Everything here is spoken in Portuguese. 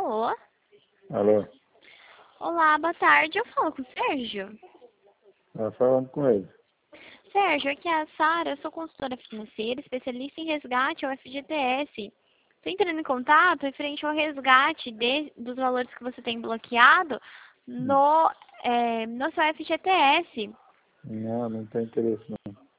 Alô? Alô? Olá, boa tarde. Eu falo com o Sérgio. Tá falando com ele. Sérgio, aqui é a Sara, eu sou consultora financeira, especialista em resgate ao FGTS. Estou entrando em contato referente ao resgate dos valores que você tem bloqueado no seu FGTS. Não, não tem interesse não.